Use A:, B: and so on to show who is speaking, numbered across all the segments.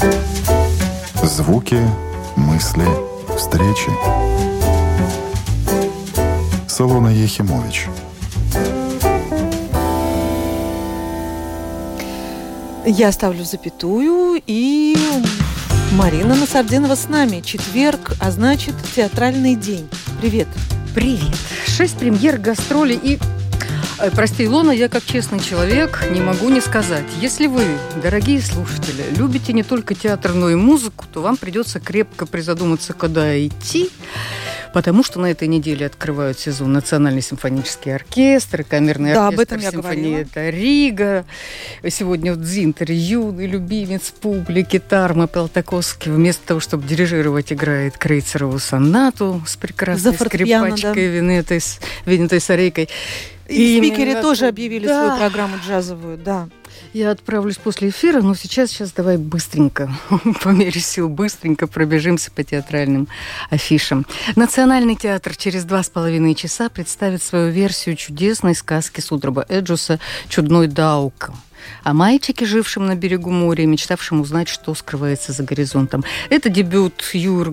A: Звуки, мысли, встречи. Солона Ехимович.
B: Я ставлю запятую, и Марина Насардинова с нами. Четверг, а значит, театральный день. Привет.
C: Привет. 6 премьер, гастроли и... Прости, Илона, я как честный человек не могу не сказать. Если вы, дорогие слушатели, любите не только театр, но и музыку, то вам придется крепко призадуматься, куда идти, потому что на этой неделе открывают сезон Национальный симфонический оркестр, камерный оркестр симфонии Рига. Сегодня в Дзинтере юный любимец публики Тармо Палтаковский вместо того, чтобы дирижировать, играет Крейцерову сонату с прекрасной скрипачкой Венетой Сарейкой.
B: И спикеры тоже объявили свою программу джазовую, да.
C: Я отправлюсь после эфира, но сейчас давай быстренько, по мере сил, быстренько пробежимся по театральным афишам. Национальный театр через 2,5 часа представит свою версию чудесной сказки Судраба Эджуса «Чудной Даука» о мальчике, жившем на берегу моря и мечтавшем узнать, что скрывается за горизонтом. Это дебют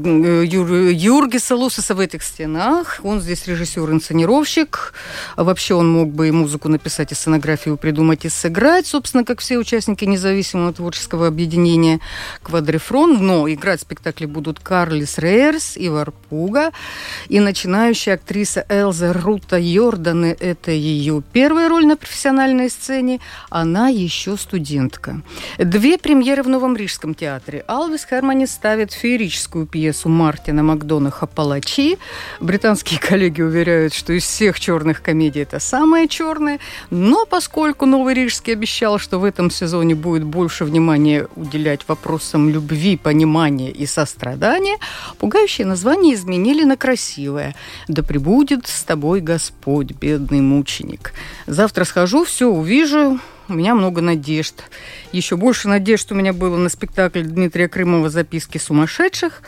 C: Юргиса Лусеса в этих стенах. Он здесь режиссер-инсценировщик. Вообще он мог бы и музыку написать, и сценографию придумать, и сыграть, собственно, как все участники независимого творческого объединения «Квадрифрон». Но играть в спектакле будут Карлис Рейерс, Ивар Пуга и начинающая актриса Элза Рута Йордане. Это ее первая роль на профессиональной сцене. Она еще студентка. 2 премьеры в Новом Рижском театре. Алвис Хермани ставит феерическую пьесу Мартина Макдонаха «Палачи». Британские коллеги уверяют, что из всех черных комедий это самая черная. Но поскольку Новый Рижский обещал, что в этом сезоне будет больше внимания уделять вопросам любви, понимания и сострадания, пугающее название изменили на красивое. «Да пребудет с тобой Господь, бедный мученик». Завтра схожу, все увижу. У меня много надежд. Еще больше надежд у меня было на спектакль Дмитрия Крымова «Записки сумасшедших».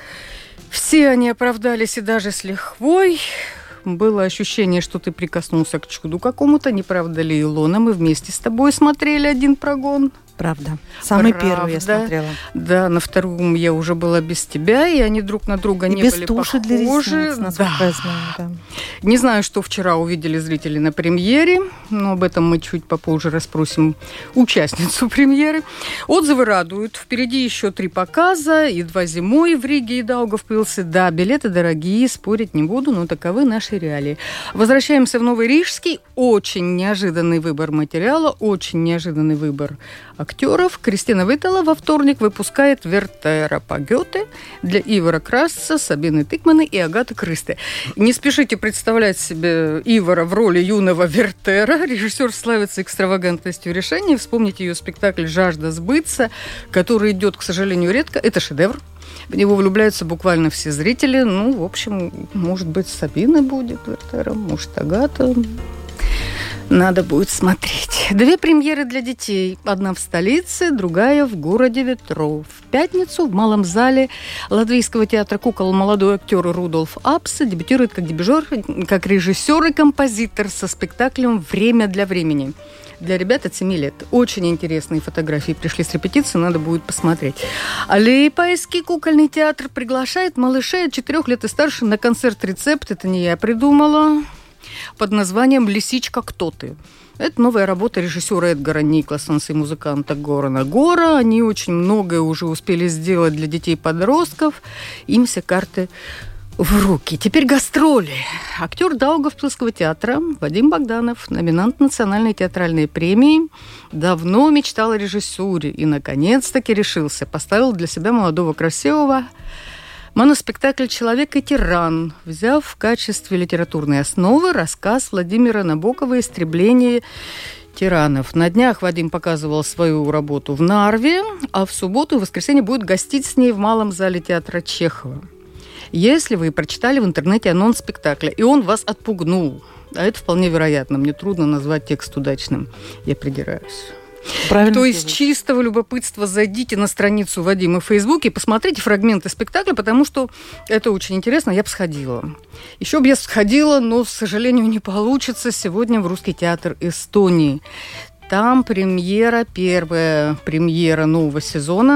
C: Все они оправдались, и даже с лихвой. Было ощущение, что ты прикоснулся к чуду какому-то. Не правда ли, Илона? Мы вместе с тобой смотрели один прогон.
B: Правда. Самый первый я смотрела.
C: Да, на втором я уже была без тебя, и они друг на друга не были похожи.
B: Для ресниц, насколько я знаю, да.
C: Не знаю, что вчера увидели зрители на премьере, но об этом мы чуть попозже расспросим участницу премьеры. Отзывы радуют. Впереди еще 3 показа, и 2 зимой в Риге и Даугавпилсе. Да, билеты дорогие, спорить не буду, но таковы наши реалии. Возвращаемся в Новый Рижский. Очень неожиданный выбор материала, очень неожиданный выбор актеров. Кристина Витала во вторник выпускает «Вертера» по Гёте для Ивара Красца, Сабины Тыкманы и Агаты Крысты. Не спешите представлять себе Ивара в роли юного Вертера. Режиссер славится экстравагантностью решений. Вспомните ее спектакль «Жажда сбыться», который идет, к сожалению, редко. Это шедевр. В него влюбляются буквально все зрители. Ну, в общем, может быть, Сабина будет Вертером, может, Агата. Надо будет смотреть. 2 премьеры для детей. Одна в столице, другая в городе ветров. В пятницу в Малом зале Латвийского театра кукол молодой актер Рудольф Апсе дебютирует как режиссер и композитор со спектаклем «Время для времени». Для ребят от 7 лет. Очень интересные фотографии пришли с репетиции, надо будет посмотреть. Лейпайский кукольный театр приглашает малышей от 4 лет и старше на концерт-рецепт. Это не я придумала. Под названием «Лисичка, кто ты?». Это новая работа режиссера Эдгара Никласонса и музыканта Горана Гора. Они очень многое уже успели сделать для детей-подростков. Им все карты в руки. Теперь гастроли. Актер Даугавпилского театра Вадим Богданов, номинант Национальной театральной премии, давно мечтал о режиссуре и, наконец-таки, решился. Поставил для себя молодого красивого моноспектакль «Человек и тиран», взяв в качестве литературной основы рассказ Владимира Набокова «Истребление тиранов». На днях Вадим показывал свою работу в Нарве, а в субботу и воскресенье будет гостить с ней в Малом зале театра Чехова. Если вы прочитали в интернете анонс спектакля, и он вас отпугнул, а это вполне вероятно, мне трудно назвать текст удачным, я придираюсь.
B: Правильно.
C: То есть чистого любопытства зайдите на страницу Вадима в Фейсбуке и посмотрите фрагменты спектакля, потому что это очень интересно. Я бы сходила. Еще бы я сходила, но, к сожалению, не получится сегодня в Русский театр Эстонии. Там первая премьера нового сезона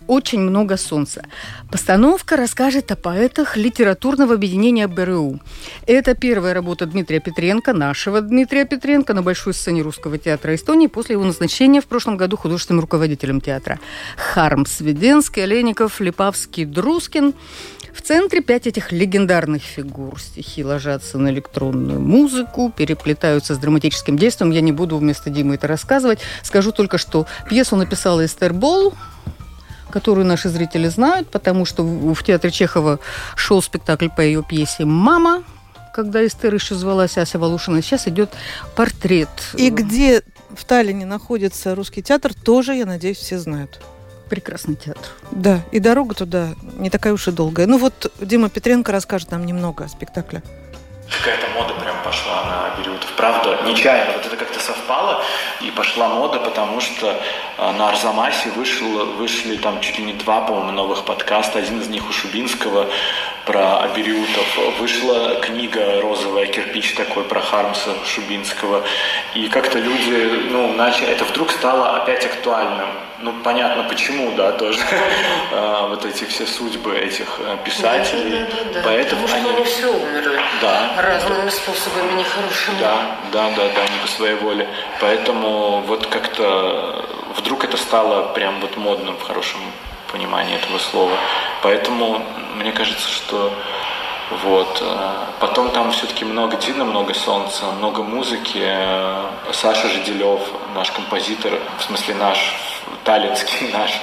C: «Очень много солнца». Постановка расскажет о поэтах литературного объединения БРУ. Это первая работа Дмитрия Петренко, нашего Дмитрия Петренко, на большой сцене Русского театра Эстонии после его назначения в прошлом году художественным руководителем театра. Хармс, Веденский, Олейников, Липавский, Друскин. В центре 5 этих легендарных фигур. Стихи ложатся на электронную музыку, переплетаются с драматическим действием. Я не буду вместо Димы это рассказывать. Скажу только, что пьесу написала Эстер Болл, которую наши зрители знают, потому что в театре Чехова шел спектакль по ее пьесе «Мама», когда Эстер еще звалась Ася Волошина. Сейчас идет портрет.
B: И где в Таллине находится Русский театр, тоже, я надеюсь, все знают.
C: Прекрасный театр.
B: Да, и дорога туда не такая уж и долгая. Ну вот Дима Петренко расскажет нам немного о спектакле.
D: Какая-то мода прям пошла на Абериутов. Правда, нечаянно. Вот это как-то совпало, и пошла мода, потому что на Арзамасе вышли там чуть ли не 2, по-моему, новых подкаста. Один из них у Шубинского про Абериутов. Вышла книга «Розовая кирпич» такой про Хармса Шубинского. И как-то люди, начали... Это вдруг стало опять актуальным. Понятно почему, да, тоже. Вот эти все судьбы этих писателей.
E: Да.
D: Поэтому
E: потому что они все умерли.
D: Да.
E: Разными способами нехорошими.
D: Да, не по своей воле. Поэтому вот как-то вдруг это стало прям вот модным в хорошем понимании этого слова. Поэтому мне кажется, что вот. Потом там все-таки действительно много солнца, много музыки. Саша Жиделев, наш композитор, в смысле наш, таллинский наш,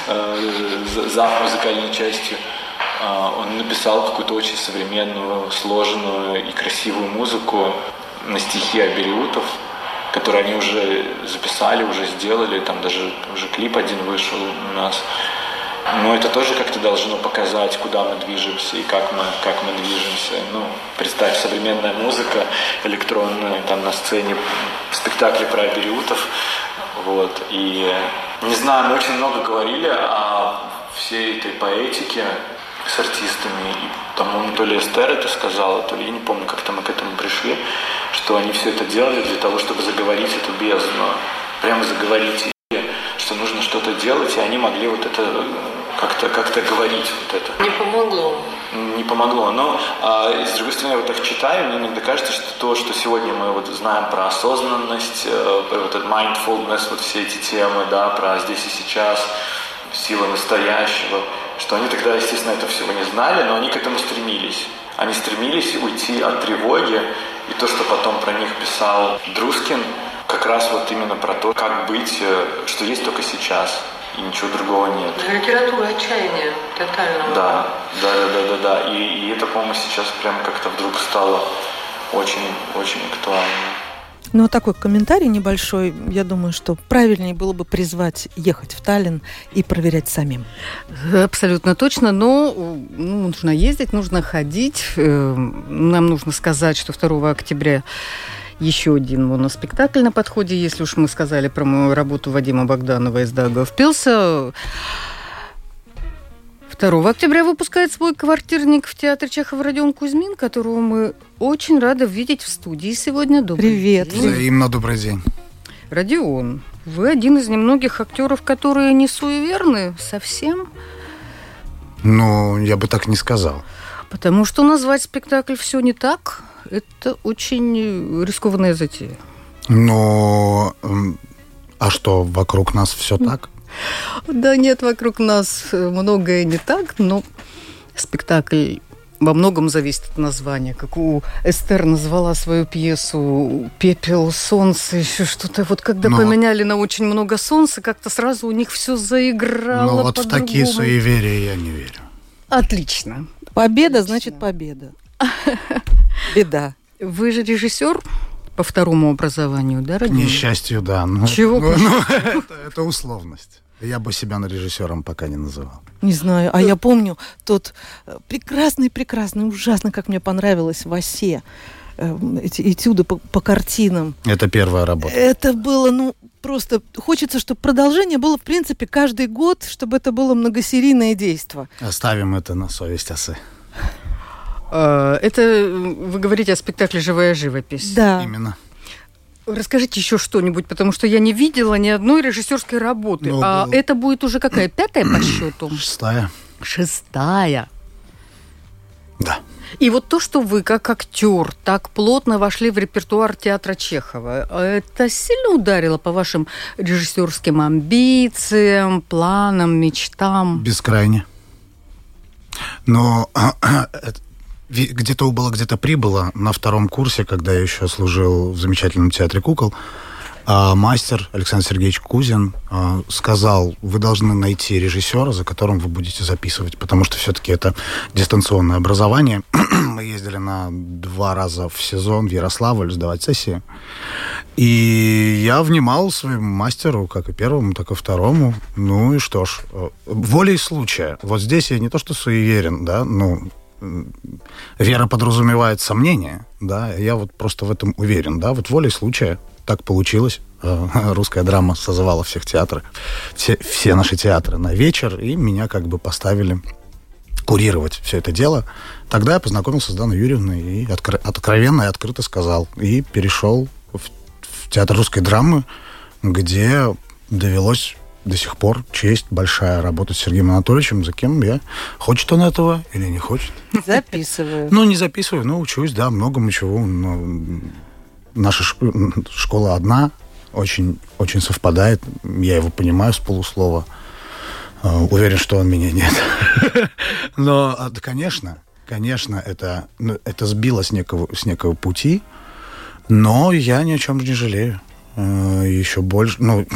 D: зав музыкальной частью, он написал какую-то очень современную, сложную и красивую музыку на стихи Абериутов, которые они уже записали, уже сделали, там даже уже клип один вышел у нас. Но это тоже как-то должно показать, куда мы движемся и как мы движемся. Представь, современная музыка электронная, там на сцене спектакли про Абериутов. Вот. И, не знаю, мы очень много говорили о всей этой поэтике с артистами. И, по-моему, то ли Эстер это сказала, то ли я не помню, как-то мы к этому пришли, что они все это делали для того, чтобы заговорить эту бездну. Прямо заговорить, что нужно что-то делать, и они могли вот это как-то говорить вот это. Не помогло. Но, с другой стороны, я вот так читаю, мне иногда кажется, что то, что сегодня мы вот знаем про осознанность, про вот этот mindfulness, вот все эти темы, да, про здесь и сейчас, сила настоящего, что они тогда, естественно, этого всего не знали, но они к этому стремились. Они стремились уйти от тревоги, и то, что потом про них писал Друскин, как раз вот именно про то, как быть, что есть только сейчас, и ничего другого нет.
E: Литература отчаяния тотального.
D: Да. И это, по-моему, сейчас прям как-то вдруг стало очень актуально.
B: Такой комментарий небольшой. Я думаю, что правильнее было бы призвать ехать в Таллин и проверять самим.
C: Абсолютно точно, но нужно ездить, нужно ходить. Нам нужно сказать, что 2 октября еще один моноспектакль на подходе. Если уж мы сказали про мою работу Вадима Богданова из Даугавпилса, 2 октября выпускает свой квартирник в театре Чехова Родион Кузьмин, которого мы очень рады видеть в студии сегодня.
B: Привет.
F: Взаимно добрый день.
C: Родион, вы один из немногих актеров, которые не суеверны совсем?
F: Я бы так не сказал.
C: Потому что назвать спектакль «Все не так» – это очень рискованная затея.
F: А что, вокруг нас все так?
C: Да нет, вокруг нас многое не так, но спектакль во многом зависит от названия. Как у Эстер назвала свою пьесу «Пепел, солнце», еще что-то. Вот когда поменяли на «Очень много солнца», как-то сразу у них все заиграло
F: вот
C: по-другому.
F: в такие суеверия я не верю.
C: Отлично.
B: Победа значит победа. Беда.
C: Вы же режиссер по 2 образованию, да,
F: К
C: Родион?
F: несчастью, да.
C: Чего?
F: Это условность. Я бы себя режиссером пока не называл.
B: Не знаю, а я помню тот прекрасный, ужасно, как мне понравилось в «Осе», эти этюды по картинам.
F: Это первая работа.
B: Это было, просто хочется, чтобы продолжение было, в принципе, каждый год, чтобы это было многосерийное действо.
F: Оставим это на совесть Осы.
C: Это вы говорите о спектакле «Живая живопись».
B: Да.
F: Именно.
C: Расскажите еще что-нибудь, потому что я не видела ни одной режиссерской работы. Это будет уже какая? 5-я по счету?
F: 6-я.
C: 6-я.
F: Да.
C: И вот то, что вы, как актер, так плотно вошли в репертуар театра Чехова, это сильно ударило по вашим режиссерским амбициям, планам, мечтам?
F: Бескрайне. Но где-то убыло, где-то прибыло. На 2-м курсе, когда я еще служил в замечательном театре кукол, мастер Александр Сергеевич Кузин сказал: вы должны найти режиссера, за которым вы будете записывать, потому что все-таки это дистанционное образование. Мы ездили на 2 раза в сезон в Ярославль сдавать сессии. И я внимал своему мастеру, как и первому, так и второму. Ну и что ж, волей случая. Вот здесь я не то что суеверен, да, вера подразумевает сомнение, да, я вот просто в этом уверен, да, вот волей случая так получилось. Русская драма созывала всех театров, все наши театры на вечер, и меня как бы поставили курировать все это дело. Тогда я познакомился с Даной Юрьевной и откровенно и открыто сказал. И перешел в театр русской драмы, где довелось до сих пор честь большая работать с Сергеем Анатольевичем, за кем я... Хочет он этого или не хочет?
B: Записываю.
F: Не записываю, но учусь, да, многому чего. Но наша школа одна, очень, очень совпадает. Я его понимаю с полуслова. Уверен, что он меня нет. Но, конечно, это сбило с некого пути, но я ни о чем не жалею. Еще больше...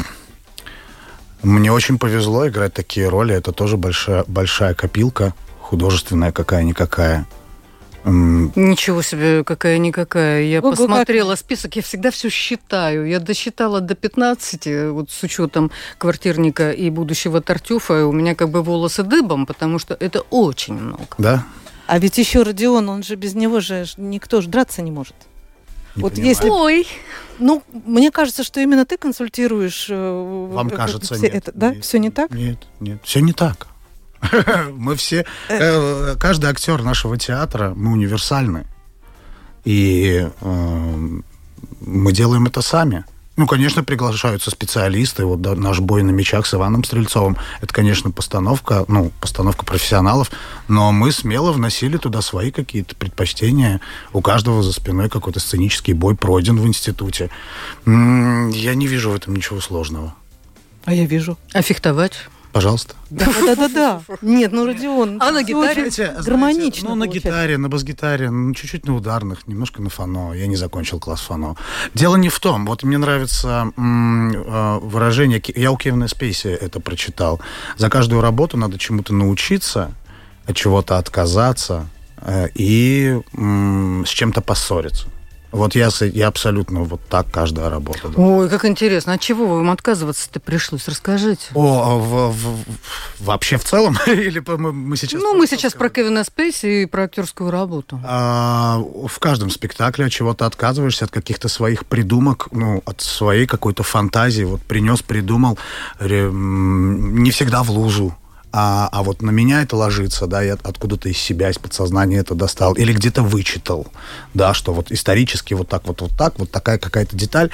F: Мне очень повезло играть такие роли. Это тоже большая копилка, художественная какая-никакая.
C: Ничего себе, какая-никакая. Я посмотрела список, я всегда все считаю. Я досчитала до 15, вот с учетом квартирника и будущего Тартюфа, и у меня как бы волосы дыбом, потому что это очень много.
F: Да.
B: А ведь еще Родион, он же без него же никто же драться не может. Если...
C: Ой!
B: Мне кажется, что именно ты консультируешь...
F: Вам кажется, нет.
B: Это, да? Все не так?
F: Нет, все не так. Мы все... Каждый актер нашего театра, мы универсальны. И мы делаем это сами. Конечно, приглашаются специалисты. Вот наш бой на мечах с Иваном Стрельцовым. Это, конечно, постановка профессионалов. Но мы смело вносили туда свои какие-то предпочтения. У каждого за спиной какой-то сценический бой пройден в институте. Я не вижу в этом ничего сложного.
B: А я вижу.
C: А фехтовать?
F: Пожалуйста.
B: Да. Нет, Родион...
C: А на гитаре?
B: Гармонично.
F: На гитаре, на бас-гитаре, чуть-чуть на ударных, немножко на фано. Я не закончил класс фано. Дело не в том. Вот мне нравится выражение... Я у Кевина Спейси это прочитал. За каждую работу надо чему-то научиться, от чего-то отказаться и с чем-то поссориться. Вот я абсолютно вот так каждая работа. Да.
C: Ой, как интересно. От чего вам отказываться-то пришлось? Расскажите.
F: Вообще в целом? Или мы сейчас...
C: Мы сейчас про Кевина Спейси и про актерскую работу.
F: В каждом спектакле от чего-то отказываешься, от каких-то своих придумок, от своей какой-то фантазии. Вот придумал, не всегда в лужу. А вот на меня это ложится, да, я откуда-то из себя, из подсознания это достал. Или где-то вычитал, да, что вот исторически вот такая какая-то деталь.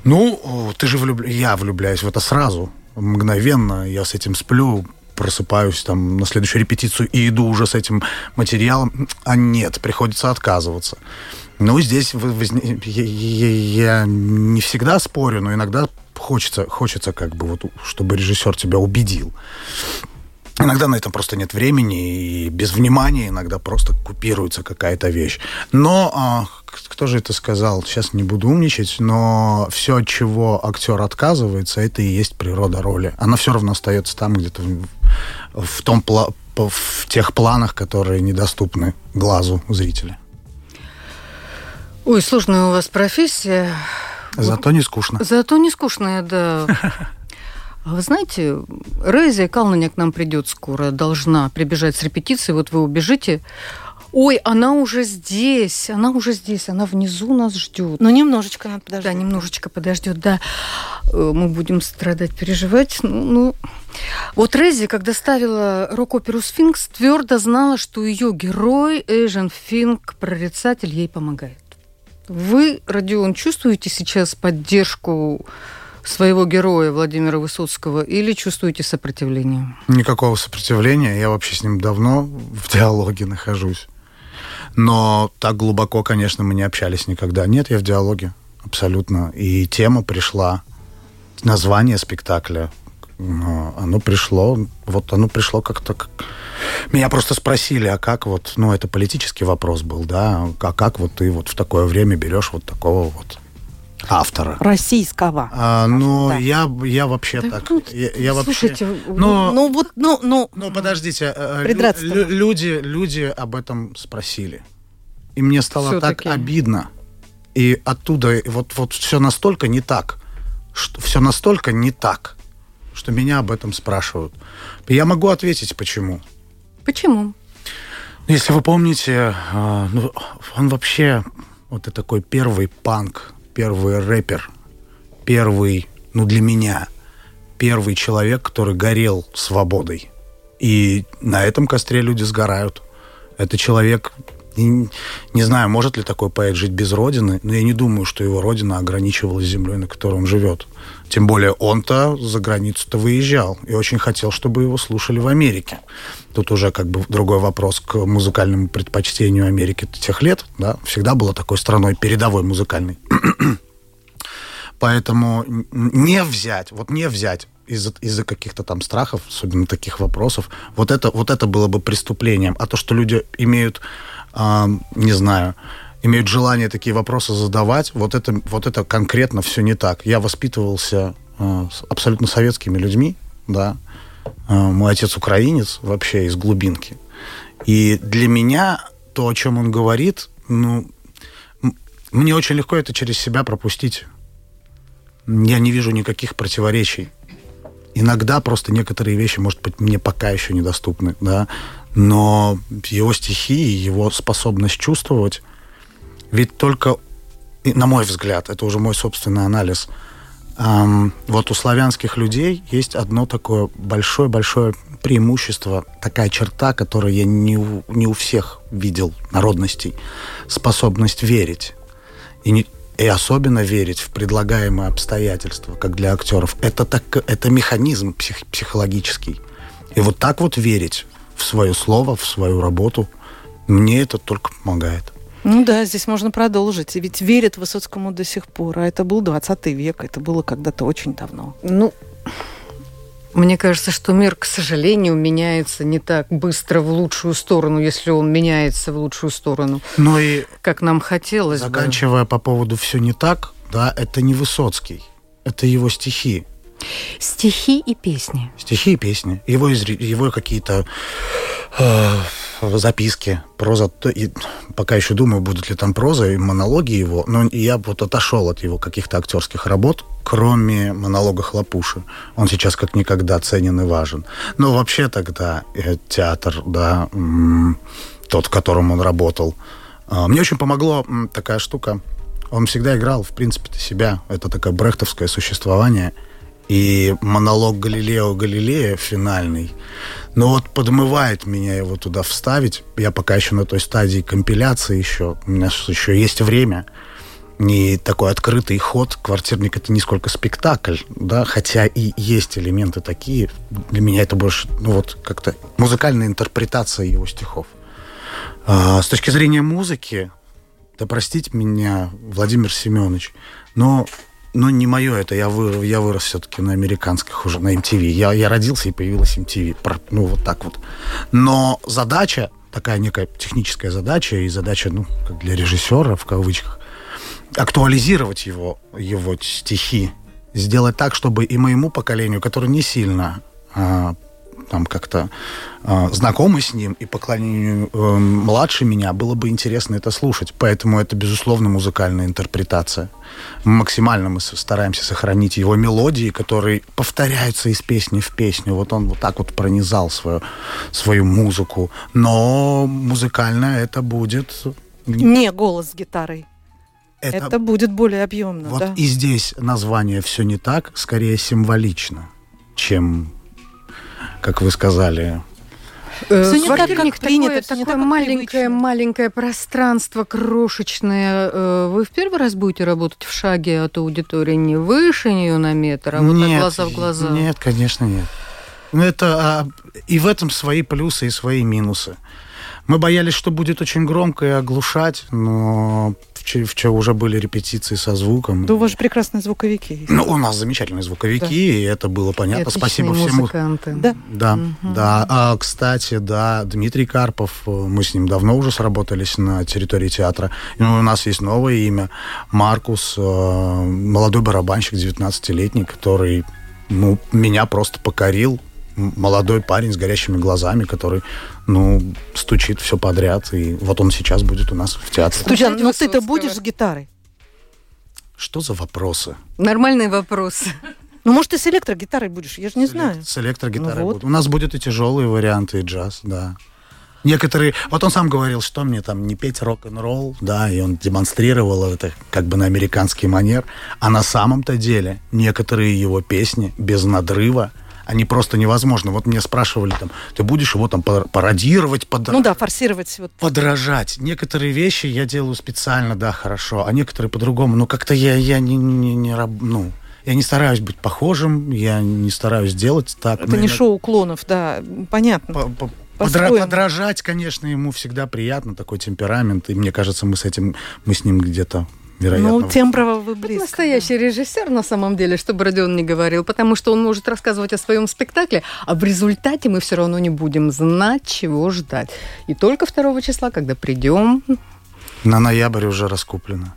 F: Я влюбляюсь в это сразу, мгновенно. Я с этим сплю, просыпаюсь там на следующую репетицию и иду уже с этим материалом. А нет, приходится отказываться. Здесь я не всегда спорю, но иногда хочется как бы вот, чтобы режиссер тебя убедил. Иногда на это просто нет времени, и без внимания иногда просто купируется какая-то вещь. Но кто же это сказал? Сейчас не буду умничать, но все, от чего актер отказывается, это и есть природа роли. Она все равно остается там, где-то в тех планах, которые недоступны глазу зрителя.
C: Ой, сложная у вас профессия.
F: Зато не скучно.
C: Зато не скучная, да. А вы знаете, Рейзия Калнаня к нам придет скоро, должна прибежать с репетиции. Вот вы убежите. Ой, она уже здесь, она внизу нас ждет.
B: Немножечко надо подождать.
C: Да, немножечко подождет, да. Мы будем страдать, переживать. Вот Рейзия, когда ставила рок-оперу «Сфинкс», твердо знала, что ее герой Эйжен Финк, прорицатель, ей помогает. Вы, Родион, чувствуете сейчас поддержку своего героя Владимира Высоцкого или чувствуете сопротивление?
F: Никакого сопротивления. Я вообще с ним давно в диалоге нахожусь. Но так глубоко, конечно, мы не общались никогда. Нет, я в диалоге. Абсолютно. И тема пришла, название спектакля, оно пришло как-то... Меня просто спросили, а как вот... Ну, это политический вопрос был, да? А как вот ты вот в такое время берешь вот такого вот автора?
B: Российского.
F: Ну,
B: да.
F: я вообще
C: Да,
F: так...
C: ну,
F: Я
C: слушайте,
F: вообще...
B: Ну,
F: подождите.
B: придраться.
F: Люди об этом спросили. И мне стало
C: Всё-таки.
F: так обидно. И оттуда вот все настолько не так, что меня об этом спрашивают. И я могу ответить, почему.
C: Почему?
F: Если вы помните, он вообще вот и такой первый панк, первый рэпер, первый, для меня, первый человек, который горел свободой. И на этом костре люди сгорают. Это человек... Не знаю, может ли такой поэт жить без родины, но я не думаю, что его родина ограничивалась землей, на которой он живет. Тем более он-то за границу-то выезжал и очень хотел, чтобы его слушали в Америке. Тут уже как бы другой вопрос к музыкальному предпочтению Америки тех лет. Да? Всегда была такой страной передовой музыкальной. Поэтому не взять из-за каких-то там страхов, особенно таких вопросов, вот это было бы преступлением. А то, что люди имеют имеют желание такие вопросы задавать, вот это конкретно все не так. Я воспитывался с абсолютно советскими людьми, да. Мой отец украинец, вообще из глубинки. И для меня то, о чем он говорит, мне очень легко это через себя пропустить. Я не вижу никаких противоречий. Иногда просто некоторые вещи, может быть, мне пока еще недоступны, да, но его стихи, его способность чувствовать, ведь только, на мой взгляд, это уже мой собственный анализ, вот у славянских людей есть одно такое большое-большое преимущество, такая черта, которую я не у всех видел народностей, способность верить. И особенно верить в предлагаемые обстоятельства, как для актеров. Это механизм психологический. И вот так вот верить в свое слово, в свою работу, мне это только помогает.
B: Ну да, здесь можно продолжить. Ведь верят Высоцкому до сих пор. А это был 20 век, это было когда-то очень давно.
C: Мне кажется, что мир, к сожалению, меняется не так быстро в лучшую сторону, если он меняется в лучшую сторону, как нам хотелось бы.
F: Заканчивая по поводу «все не так», да, это не Высоцкий, это его стихи.
C: Стихи и песни.
F: Стихи и песни. Его какие-то записки, проза. И пока еще думаю, будут ли там проза и монологи его, но я вот отошел от его каких-то актерских работ, кроме монолога Хлопуши. Он сейчас как никогда ценен и важен. Но вообще тогда театр, да, тот, в котором он работал. Мне очень помогла такая штука. Он всегда играл, в принципе, себя. Это такое брехтовское существование. И монолог Галилео Галилея финальный, но вот подмывает меня его туда вставить. Я пока еще на той стадии компиляции еще. У меня еще есть время. И такой открытый ход. «Квартирник» — это не сколько спектакль, да, хотя и есть элементы такие. Для меня это больше, как-то музыкальная интерпретация его стихов. С точки зрения музыки, да простите меня, Владимир Семенович, но не мое это. Я вырос все-таки на американских уже, на MTV. Я родился, и появилась MTV. Вот так вот. Но задача, такая некая техническая задача, и задача, как для режиссера, в кавычках, актуализировать его стихи, сделать так, чтобы и моему поколению, которое не сильно как-то знакомы с ним, и поколению младше меня, было бы интересно это слушать. Поэтому это, безусловно, музыкальная интерпретация. Максимально мы стараемся сохранить его мелодии, которые повторяются из песни в песню. Вот он вот так вот пронизал свою музыку. Но музыкально это будет...
B: Не голос с гитарой. Это будет более объемно,
F: вот
B: да.
F: И здесь название «Все не так» скорее символично, чем, как вы сказали,
B: Всё не так,
C: Квартирник
B: как принято,
C: такое,
B: всё не
C: такое
B: так, как привычно.
C: маленькое пространство, крошечное. Вы в первый раз будете работать в шаге от аудитории, не выше нее на метр, а вот так глаза в глаза?
F: Нет, конечно, нет. И в этом свои плюсы и свои минусы. Мы боялись, что будет очень громко и оглушать, но вчера уже были репетиции со звуком.
B: Да у вас же прекрасные звуковики есть.
F: Ну, у нас замечательные звуковики, и это было понятно. Спасибо всему.
C: Музыканты.
F: Да. Кстати, Дмитрий Карпов, мы с ним давно уже сработались на территории театра. И у нас есть новое имя. Маркус, молодой барабанщик, 19-летний, который меня просто покорил. Молодой парень с горящими глазами, который, стучит все подряд. И вот он сейчас будет у нас в театре.
B: Студент, но ты-то будешь с гитарой?
F: Что за вопросы?
C: Нормальные вопросы.
B: Ну, может, ты с электрогитарой будешь, я же не знаю.
F: С электрогитарой
B: вот.
F: буду. У нас будут и тяжелые варианты, и джаз, да. Некоторые... Вот он сам говорил, что мне там не петь рок-н-ролл, да, и он демонстрировал это как бы на американский манер. А на самом-то деле некоторые его песни без надрыва, они просто невозможны. Вот мне спрашивали, ты будешь его пародировать,
B: форсировать.
F: Подражать. Некоторые вещи я делаю специально, да, хорошо, а некоторые по-другому. Но как-то я не стараюсь быть похожим, я не стараюсь делать так.
B: Это не шоу клонов, да, понятно.
F: Подражать, конечно, ему всегда приятно, такой темперамент, и мне кажется, мы с ним где-то, вероятно...
B: темброво вы близко.
C: Настоящий режиссер, на самом деле, чтобы Родион не говорил, потому что он может рассказывать о своем спектакле, а в результате мы все равно не будем знать, чего ждать. И только 2 числа, когда придем...
F: На ноябрь уже раскуплено.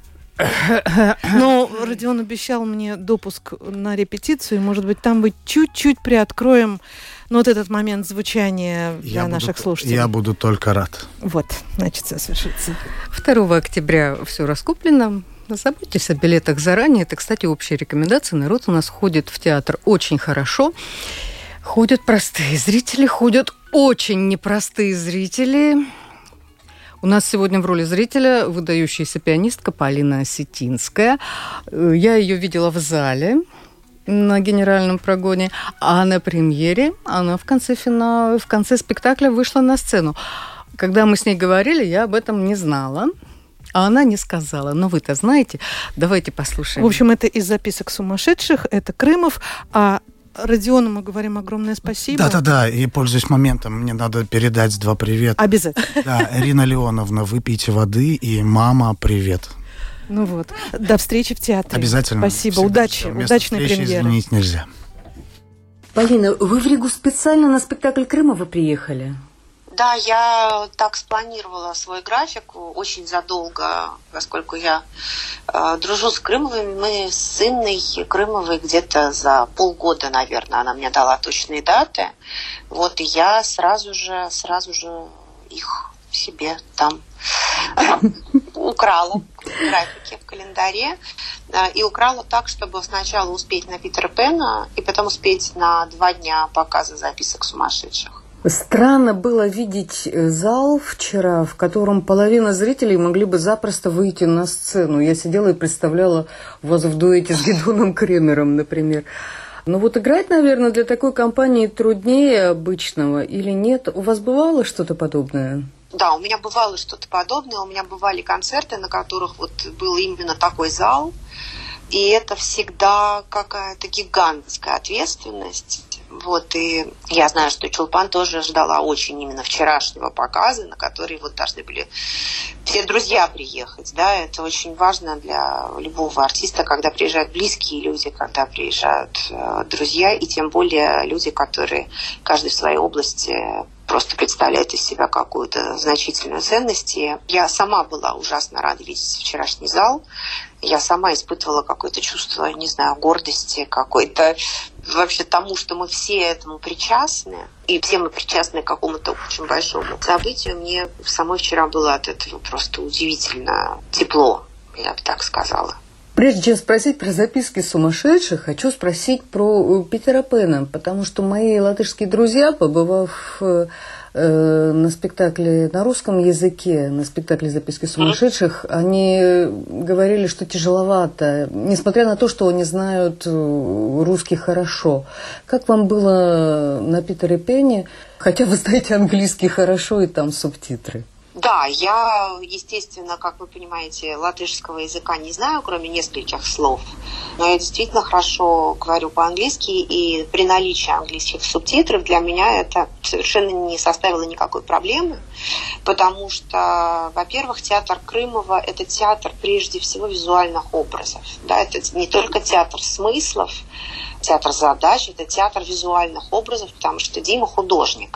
B: Но Родион обещал мне допуск на репетицию, может быть, там мы чуть-чуть приоткроем вот этот момент звучания для наших слушателей.
F: Я буду только рад.
B: Вот, значит, все свершится.
C: 2 октября все раскуплено. Заботьтесь о билетах заранее. Это, кстати, общая рекомендация. Народ у нас ходит в театр очень хорошо. Ходят простые зрители, ходят очень непростые зрители. У нас сегодня в роли зрителя выдающаяся пианистка Полина Осетинская. Я ее видела в зале на генеральном прогоне, а на премьере она в конце спектакля вышла на сцену. Когда мы с ней говорили, я об этом не знала, а она не сказала. Но вы-то знаете. Давайте послушаем.
B: В общем, это из записок сумасшедших, это Крымов, а Родиону мы говорим огромное спасибо.
F: Да, и пользуясь моментом, мне надо передать 2 привета.
B: Обязательно.
F: Да, Ирина Леоновна, выпейте воды, и мама, привет.
B: Ну вот. До встречи в театре.
F: Обязательно.
B: Спасибо.
F: Всегда.
B: Удачи. Удачной
F: встречи
B: премьеры.
F: Изменить нельзя.
G: Полина, вы в Ригу специально на спектакль Крымова приехали?
E: Да, я так спланировала свой график очень задолго, поскольку я дружу с Крымовыми. Мы с Инной Крымовой где-то за полгода, наверное, она мне дала точные даты. Вот, и я сразу же их себе там украла в графике, в календаре. И украла так, чтобы сначала успеть на Питера Пэна, и потом успеть на 2 дня показа записок сумасшедших.
G: Странно было видеть зал вчера, в котором половина зрителей могли бы запросто выйти на сцену. Я сидела и представляла вас в дуэте с Гедоном Кремером, например. Но вот играть, наверное, для такой компании труднее обычного или нет? У вас бывало что-то подобное?
E: Да, у меня бывало что-то подобное. У меня бывали концерты, на которых вот был именно такой зал. И это всегда какая-то гигантская ответственность. Вот, и я знаю, что Чулпан тоже ждала очень именно вчерашнего показа, на который вот должны были все друзья приехать. Да? Это очень важно для любого артиста, когда приезжают близкие люди, когда приезжают друзья, и тем более люди, которые каждый в своей области просто представляет из себя какую-то значительную ценность. И я сама была ужасно рада видеть вчерашний зал. Я сама испытывала какое-то чувство, не знаю, гордости, какой-то вообще тому, что мы все этому причастны. И все мы причастны к какому-то очень большому событию. Мне самой вчера было от этого просто удивительно тепло, я бы так сказала.
G: Прежде чем спросить про записки сумасшедших, хочу спросить про Питера Пэна, потому что мои латышские друзья, побывав на спектакле на русском языке, на спектакле «Записки сумасшедших», они говорили, что тяжеловато, несмотря на то, что они знают русский хорошо. Как вам было на Питере Пэне, хотя вы знаете английский хорошо и там субтитры?
E: Да, я, естественно, как вы понимаете, латышского языка не знаю, кроме нескольких слов. Но я действительно хорошо говорю по-английски, и при наличии английских субтитров для меня это совершенно не составило никакой проблемы, потому что, во-первых, театр Крымова – это театр прежде всего визуальных образов. Да, это не только театр смыслов, театр задач, это театр визуальных образов, потому что Дима художник.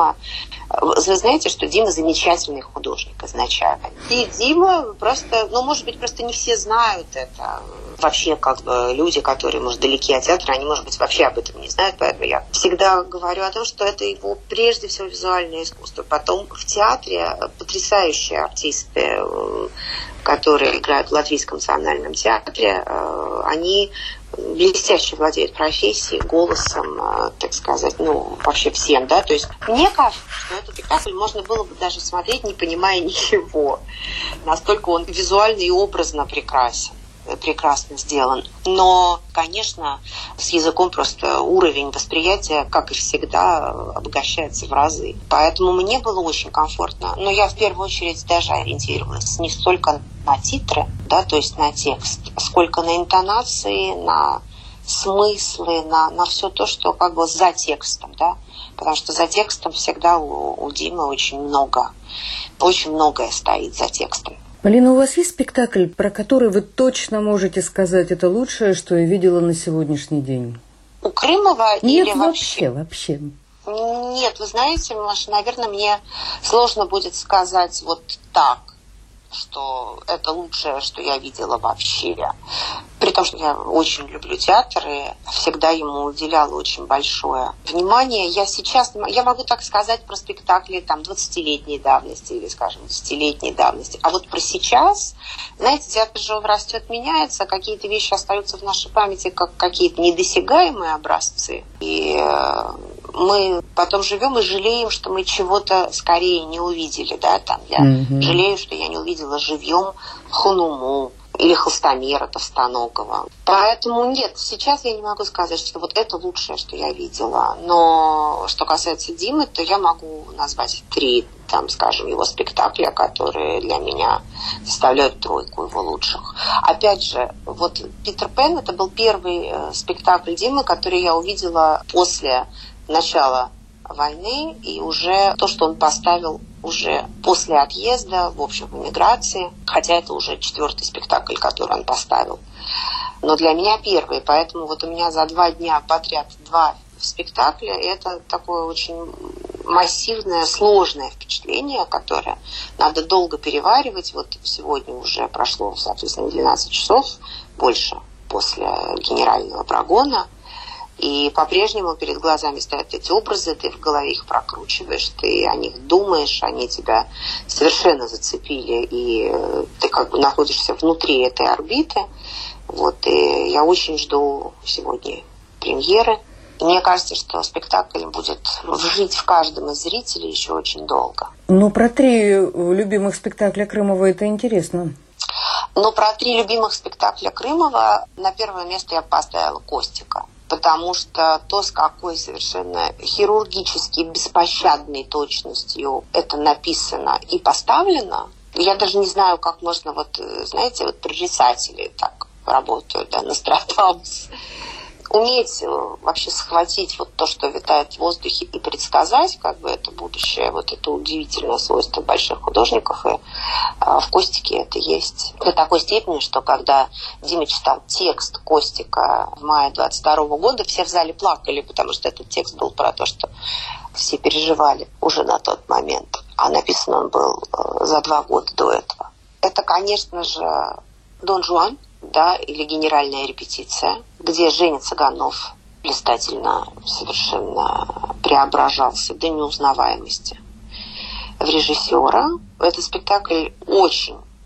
E: Вы знаете, что Дима замечательный художник изначально. И Дима просто, может быть, просто не все знают это. Вообще, люди, которые, может, далеки от театра, они, может быть, вообще об этом не знают. Поэтому я всегда говорю о том, что это его прежде всего визуальное искусство. Потом в театре потрясающие артисты, которые играют в Латвийском национальном театре, они блестяще владеют профессией, голосом, так сказать, вообще всем, да, то есть мне кажется, что этот спектакль можно было бы даже смотреть, не понимая ничего, настолько он визуально и образно прекрасно сделан. Но, конечно, с языком просто уровень восприятия, как и всегда, обогащается в разы. Поэтому мне было очень комфортно. Но я в первую очередь даже ориентировалась не столько на титры, да, то есть на текст, сколько на интонации, на смыслы, на все то, что за текстом, да. Потому что за текстом всегда у Димы очень многое стоит за текстом.
G: Полина, у вас есть спектакль, про который вы точно можете сказать, это лучшее, что я видела на сегодняшний день?
E: У Крымова или
G: вообще?
E: Нет, вы знаете, Маша, наверное, мне сложно будет сказать вот так, что это лучшее, что я видела вообще. При том, что я очень люблю театр и всегда ему уделяла очень большое внимание. Я могу так сказать про спектакли 20-летней давности или, скажем, 10-летней давности. А вот про сейчас, знаете, театр же он растет, меняется, какие-то вещи остаются в нашей памяти как какие-то недосягаемые образцы. И мы потом живем и жалеем, что мы чего-то скорее не увидели, да, я жалею, что я не увидела живьем Хануму или Холстомера Товстоногова. Поэтому нет, сейчас я не могу сказать, что вот это лучшее, что я видела. Но что касается Димы, то я могу назвать 3, скажем, его спектакля, которые для меня составляют 3 его лучших. Опять же, вот Питер Пэн — это был первый спектакль Димы, который я увидела после начала войны, и уже то, что он поставил уже после отъезда, в общем, в эмиграции, хотя это уже 4-й спектакль, который он поставил. Но для меня 1-й, поэтому вот у меня за 2 дня подряд 2 спектакля, это такое очень массивное, сложное впечатление, которое надо долго переваривать. Вот сегодня уже прошло, соответственно, 12 часов, больше после генерального прогона. И по-прежнему перед глазами стоят эти образы, ты в голове их прокручиваешь, ты о них думаешь, они тебя совершенно зацепили, и ты находишься внутри этой орбиты. Вот, и я очень жду сегодня премьеры. И мне кажется, что спектакль будет жить в каждом из зрителей еще очень долго.
G: Про 3 любимых спектакля Крымова это интересно.
E: Но про 3 любимых спектакля Крымова на первое место я поставила Костика. Потому что то, с какой совершенно хирургически беспощадной точностью это написано и поставлено, я даже не знаю, как можно, прорицатели так работают, да, Нострадамус, уметь вообще схватить вот то, что витает в воздухе, и предсказать это будущее, вот это удивительное свойство больших художников, и в Костике это есть. До такой степени, что когда Дима читал текст Костика в мае 22 года, все в зале плакали, потому что этот текст был про то, что все переживали уже на тот момент, а написан он был за 2 года до этого. Это, конечно же, Дон Жуан, да, или генеральная репетиция, где Женя Цыганов блистательно совершенно преображался до неузнаваемости в режиссера. Этот спектакль очень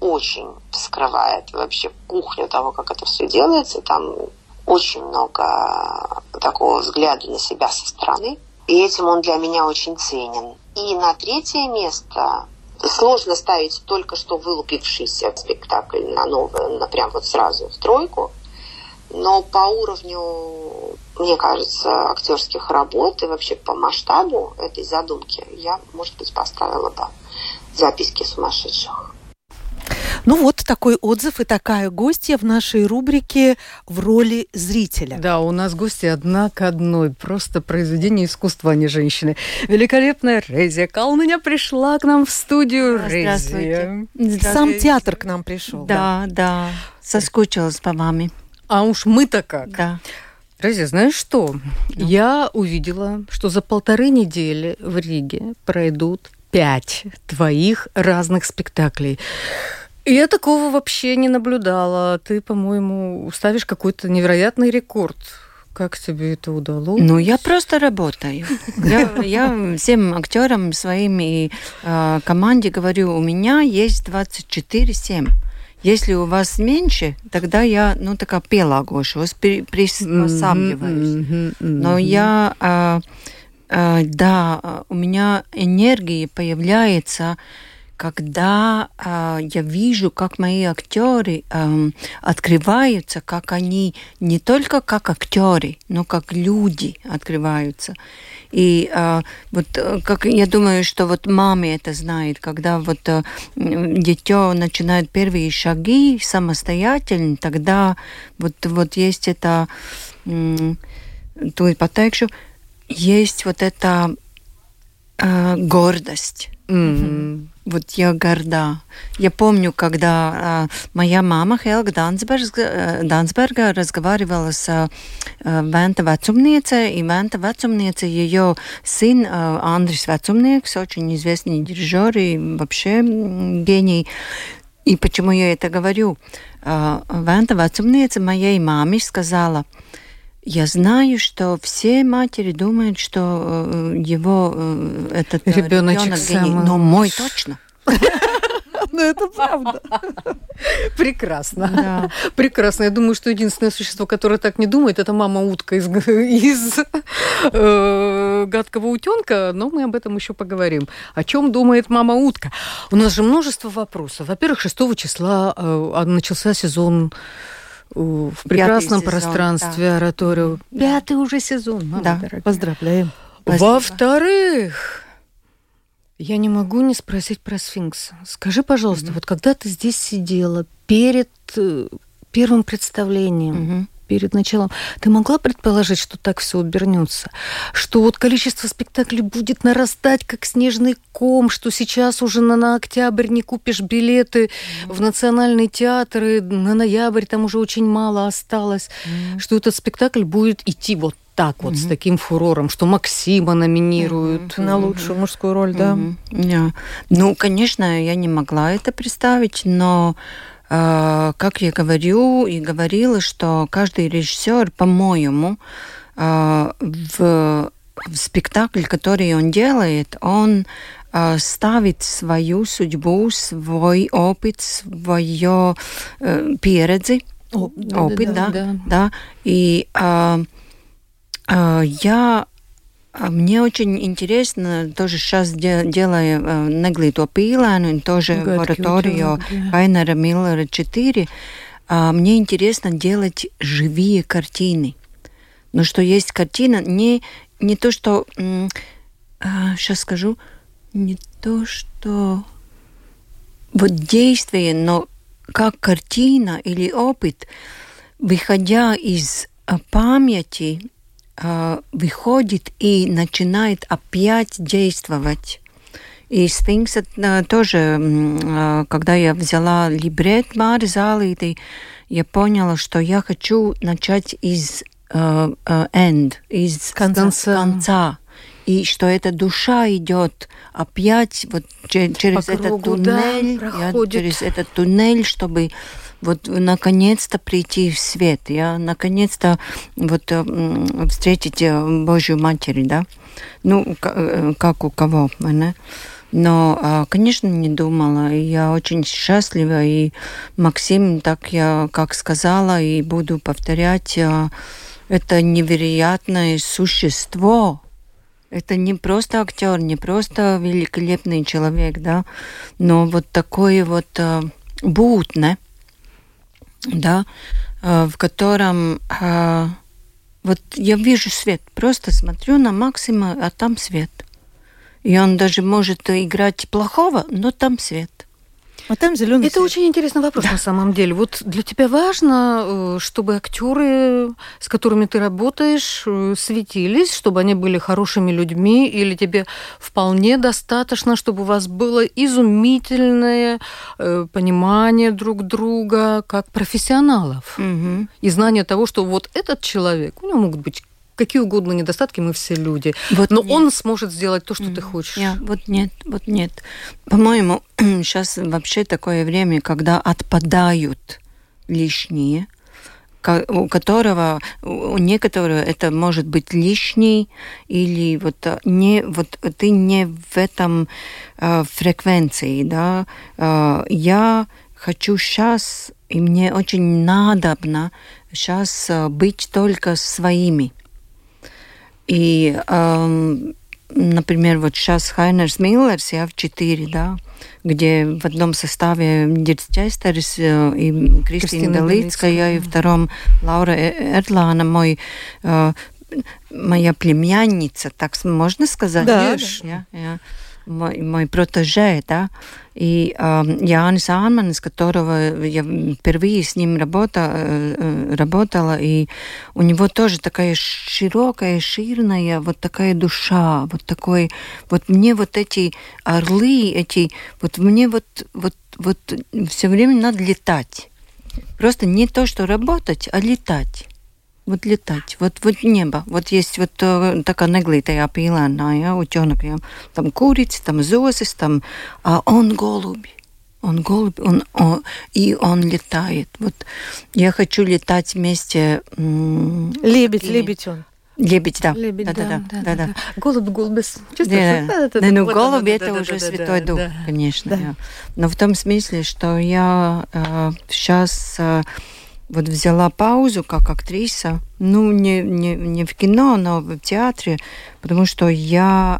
E: очень вскрывает вообще кухню того, как это все делается. Там очень много такого взгляда на себя со стороны. И этим он для меня очень ценен. И на третье место сложно ставить только что вылупившийся спектакль на новое, на прям вот сразу в тройку. Но по уровню, мне кажется, актерских работ и вообще по масштабу этой задумки я, может быть, поставила бы «Записки сумасшедших».
B: Ну вот такой отзыв и такая гостья в нашей рубрике «В роли зрителя».
C: Да, у нас гости одна к одной. Просто произведение искусства, а не женщины. Великолепная Резия Калныня пришла к нам в студию.
H: Здравствуйте.
B: Сам театр к нам пришел.
H: Да. Соскучилась по вами.
C: А уж мы-то как.
H: Да.
C: Резия, знаешь что? Я увидела, что за 1,5 недели в Риге пройдут 5 твоих разных спектаклей. Я такого вообще не наблюдала. Ты, по-моему, ставишь какой-то невероятный рекорд. Как тебе это удалось?
H: Ну, я просто работаю. Я всем актерам своим и команде говорю, у меня есть 24/7. Если у вас меньше, тогда я, такая пелагошусь, приспосабливаюсь. Но я, у меня энергия появляется, когда я вижу, как мои актеры открываются, как они не только как актеры, но как люди открываются. И вот как я думаю, что вот маме это знает, когда вот дитё начинает первые шаги самостоятельно, тогда вот есть это, есть вот эта гордость. Вот я горда. Я помню, когда моя мама Хелга Дансберга разговаривала с Вента Вецумниецей, и Вента Вецумница, ее сын Андрис Вецумниeks, очень известный дирижер и вообще гений. И почему я это говорю? Вента Вецумница моей маме сказала: я знаю, что все матери думают, что его этот ребенок гений, но мой точно.
B: Ну, это правда.
C: Прекрасно. Да. Прекрасно. Я думаю, что единственное существо, которое так не думает, это мама-утка из «Гадкого утенка», но мы об этом еще поговорим. О чем думает мама-утка? У нас же множество вопросов. Во-первых, 6 числа начался сезон в прекрасном пространстве ораторию. 5-й уже сезон.
B: Да, поздравляем.
C: Во-вторых, я не могу не спросить про «Сфинкса». Скажи, пожалуйста, вот когда ты здесь сидела перед первым представлением, перед началом, ты могла предположить, что так все обернется? Что вот количество спектаклей будет нарастать, как снежный ком, что сейчас уже на октябрь не купишь билеты в национальные театры, на ноябрь там уже очень мало осталось, что этот спектакль будет идти вот так вот, с таким фурором, что Максима номинируют
B: на лучшую мужскую роль, да?
H: Ну, конечно, я не могла это представить, но как я говорю и говорила, что каждый режиссер, по-моему, в спектакль, который он делает, он ставит свою судьбу, свой опыт, свое pieredzi, опыт, да. И мне очень интересно, тоже сейчас делаю Неglīto pīlēnu, тоже в ораторию Хайнера Миллера 4, мне интересно делать живые картины. Но что есть картина, не то, что... сейчас скажу. Не то, что... Вот действие, но как картина или опыт, выходя из памяти, выходит и начинает опять действовать. И «Сфинкс» тоже, когда я взяла либрет Māri Zālītei, я поняла, что я хочу начать из из конца. И что эта душа идет опять вот через этот туннель, через этот туннель, чтобы вот наконец-то прийти в свет, наконец-то вот встретить Божью Матерь, да? Ну, как у кого, да? Но, конечно, не думала. Я очень счастлива. И Максим, так я как сказала, и буду повторять, это невероятное существо. Это не просто актер, не просто великолепный человек, да, но вот такое вот будне, да, в котором вот я вижу свет. Просто смотрю на Максима, а там свет. И он даже может играть плохого, но там свет.
B: А там зеленый.
C: Это очень интересный вопрос на самом деле. Вот для тебя важно, чтобы актеры, с которыми ты работаешь, светились, чтобы они были хорошими людьми, или тебе вполне достаточно, чтобы у вас было изумительное понимание друг друга как профессионалов и знание того, что вот этот человек, у него могут быть какие угодно недостатки, мы все люди. Вот но нет. Он сможет сделать то, что ты хочешь.
H: Вот нет. По-моему, сейчас вообще такое время, когда отпадают лишние, у которого, у некоторых это может быть лишний, или вот ты не в этом фреквенции, да. Я хочу сейчас, и мне очень надобно сейчас быть только своими. И, например, вот сейчас Хайнерс Миллерс, я в 4, да, где в одном составе Дирс Честерс и Кристина Белицкая, и в втором Лаура Эрдлана, моя племянница, так можно сказать?
B: Да.
H: Мой протеже, да, и Янис Анман, с которого я впервые с ним работала, и у него тоже такая широкая, ширная, вот такая душа, вот такой, вот мне вот эти орлы, вот мне вот все время надо летать. Просто не то, что работать, а летать. Вот летать, вот небо. Вот есть вот такая неглитая пīlēnā, утёнок, там курица, там зозис, там, а он голубь, и он летает. Вот я хочу летать вместе.
B: Лебедь он.
H: Лебедь, да.
B: Лебедь,
H: да.
C: Голубь.
H: Ну, голубь это уже Святой Дух, конечно. Да. Но в том смысле, что я сейчас вот взяла паузу как актриса, ну, не в кино, но в театре, потому что я,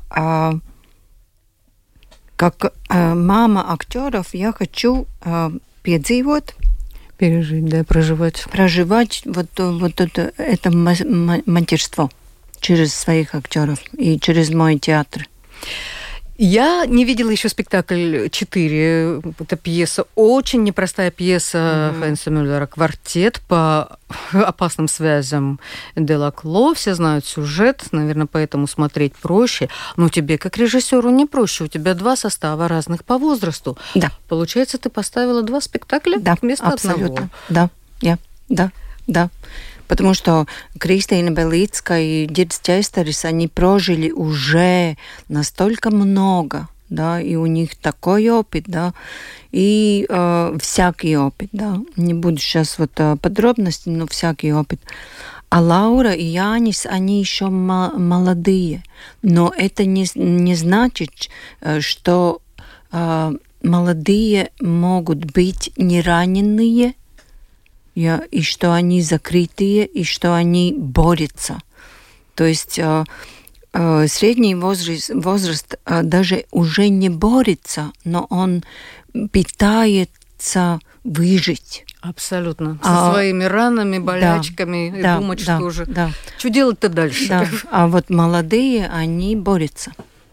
H: как мама актеров, я хочу пережить, да, проживать вот это матерство через своих актеров и через мой театр.
C: Я не видела еще спектакль 4. Это пьеса, очень непростая пьеса Хайнса Мюллера «Квартет» по опасным связям Делакло. Все знают сюжет, наверное, поэтому смотреть проще. Но тебе, как режиссеру, не проще. У тебя 2 состава разных по возрасту.
H: Да.
C: Получается, ты поставила 2 спектакля вместо
H: абсолютно.
C: одного.
H: Да. Потому что Кристина Белицкая и Дирс Честерс, они прожили уже настолько много, да, и у них такой опыт, да, и всякий опыт, да. Не буду сейчас вот подробностей, но всякий опыт. А Лаура и Янис, они еще молодые, но это не значит, что молодые могут быть не раненые, и что они закрытые, и что они борются. То есть средний возраст даже уже не борется, но он пытается выжить.
C: Абсолютно. Со своими ранами, болячками, и думать, что уже...
H: Да.
C: Что делать-то дальше?
H: Да. А вот молодые, они борются.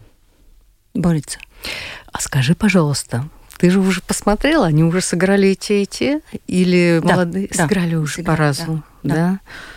C: А скажи, пожалуйста, ты же уже посмотрела, они уже сыграли и те, или молодые сыграли уже по-разному, да?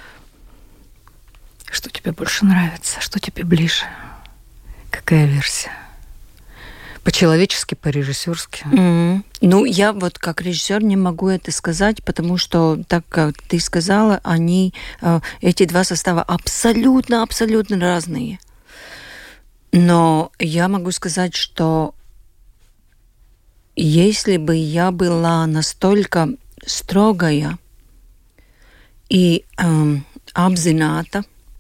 C: Что тебе больше нравится? Что тебе ближе? Какая версия? По-человечески, по-режиссерски?
H: Ну, я вот как режиссер не могу это сказать, потому что, так как ты сказала, эти 2 состава абсолютно разные. Но я могу сказать, что если бы я была настолько строгая и обзината,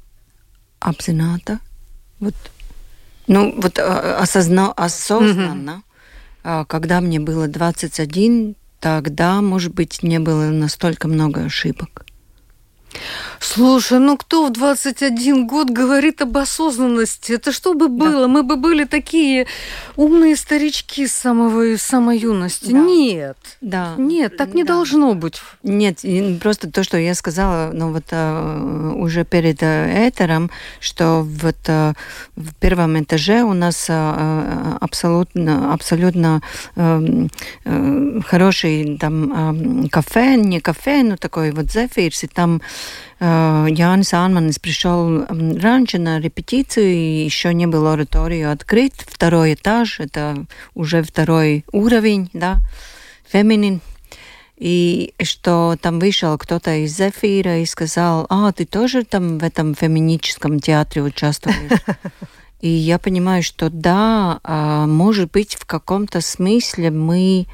H: вот, ну, вот осознанно, когда мне было 21, тогда, может быть, не было настолько много ошибок.
C: Слушай, ну кто в 21 год говорит об осознанности? Это что бы было? Да. Мы бы были такие умные старички с самой юности. Да. Нет.
H: Да.
C: Нет, так не должно быть.
H: Нет, просто то, что я сказала, ну вот уже перед этером, что вот в первом этаже у нас абсолютно хороший там кафе, не кафе, но такой вот Зефирс, и там Jānis Ānmanis пришел раньше на репетицию, и еще не был ораторию открыт. Второй этаж, это уже второй уровень, да, феминин. И что там вышел кто-то из Зефира и сказал: ты тоже там в этом феминическом театре участвуешь? И я понимаю, что да, может быть, в каком-то смысле мы...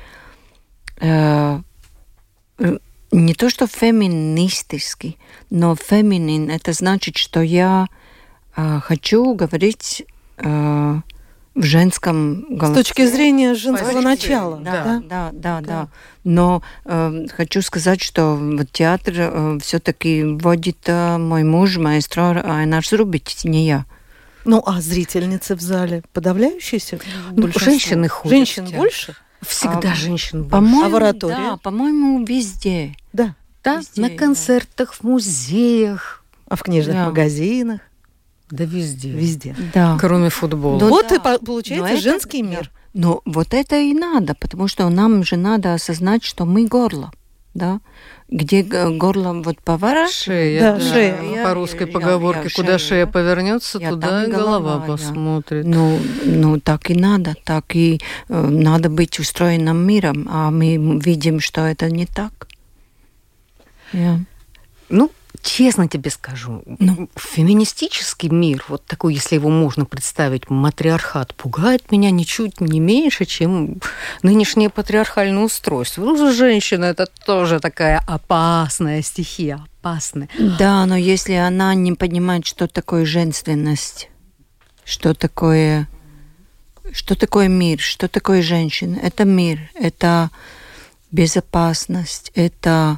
H: не то, что феминистический, но феминин, это значит, что я хочу говорить в женском голосе.
B: С точки зрения женского начала.
H: Да. Но хочу сказать, что театр все-таки вводит мой муж, маэстро Айнарс Рубич, не я.
B: Ну, а зрительницы в зале подавляющиеся?
C: Женщины ходят.
B: Женщин больше?
C: Всегда женщин больше.
H: По-моему,
B: а в оратории?
H: Да, по-моему, везде.
B: Да.
C: Везде, на концертах, в музеях.
B: А в книжных магазинах?
C: Да везде.
B: Везде.
H: Да.
C: Кроме футбола.
B: Ну, вот и получается женский мир.
H: Но вот это и надо, потому что нам же надо осознать, что мы горло. Да? Где горло вот поворачивается.
C: Шея. Шея. По русской поговорке, куда шея повернется, туда голова посмотрит.
H: Ну, так и надо. Так и надо быть устроенным миром. А мы видим, что это не так.
C: Ну, честно тебе скажу, феминистический мир, вот такой, если его можно представить, матриархат, пугает меня ничуть не меньше, чем нынешнее патриархальное устройство. Ну, женщина – это тоже такая опасная стихия, опасная.
H: Да, но если она не понимает, что такое женственность, что такое мир, что такое женщина, это мир, это безопасность, это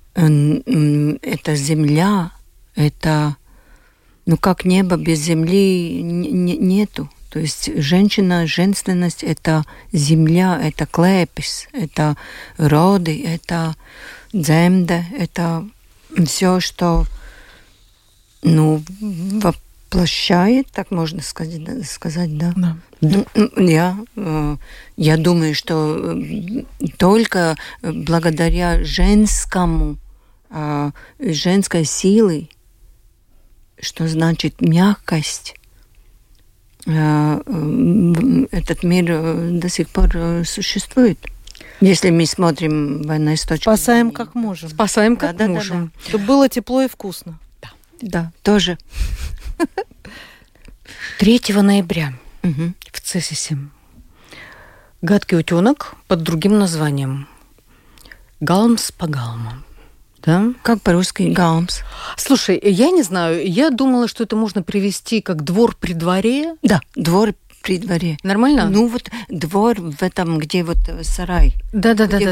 H: земля, это, как небо без земли нету. То есть женственность – это земля, это клепис, это роды, это земля, это все, что, воплощает, так можно сказать, да. Я думаю, что только благодаря женской силы, что значит мягкость, этот мир до сих пор существует. Если мы смотрим с точки
B: Спасаем как можем.
C: Спасаем как можем.
B: Да. Чтобы было тепло и вкусно.
H: Да, тоже.
C: 3 ноября в Цесисе гадкий утенок под другим названием Галмс по галмам. Да?
H: Как по-русски галмс?
C: Слушай, я не знаю, я думала, что это можно привести как двор при дворе.
H: Да, двор при дворе.
C: Нормально?
H: Ну вот двор в этом, где вот сарай.
C: Да.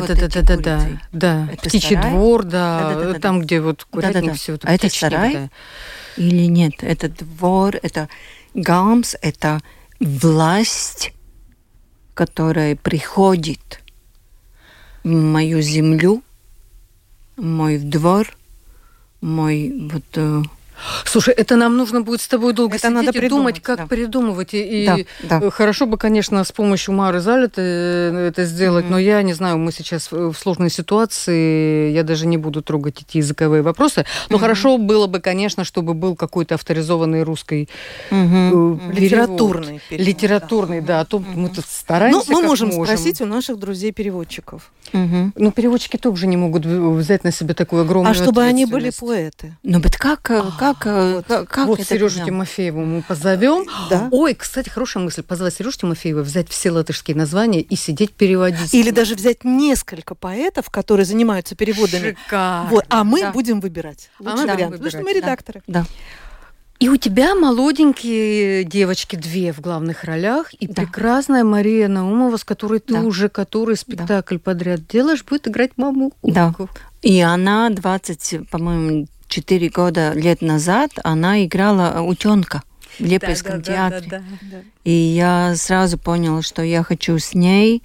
C: Птичий двор, да. Там, где вот курятник, все это.
H: А это сарай или нет? Это двор, это галмс, это власть, которая приходит в мою землю, мой двор, мой вот...
C: Слушай, это нам нужно будет с тобой долго сидеть и думать, как придумывать. И хорошо бы, конечно, с помощью Мары Залета это сделать, но я не знаю, мы сейчас в сложной ситуации, я даже не буду трогать эти языковые вопросы, но хорошо было бы, конечно, чтобы был какой-то авторизованный русский
B: литературный перевод.
C: Литературный, да, а то мы тут стараемся,
B: мы можем спросить у наших друзей-переводчиков.
C: Но переводчики тоже не могут взять на себя такую огромную
B: ответственность. А чтобы они были поэты.
H: Ну, вот как как
C: вот
H: это
C: Сережу Тимофееву мы позовем.
B: Да.
C: Ой, кстати, хорошая мысль, позвать Сережу Тимофеева, взять все латышские названия и сидеть переводить.
B: Или даже взять несколько поэтов, которые занимаются переводами.
C: Шикарно.
B: Вот, а мы будем выбирать. Лучший вариант, потому что мы редакторы.
H: Да.
C: И у тебя молоденькие девочки две в главных ролях, и прекрасная Мария Наумова, с которой ты уже который спектакль подряд делаешь, будет играть маму Ольгу.
H: Да. И она 20, по-моему, 4 лет назад, она играла утенка в Лепойском театре.
C: Да.
H: И я сразу поняла, что я хочу с ней,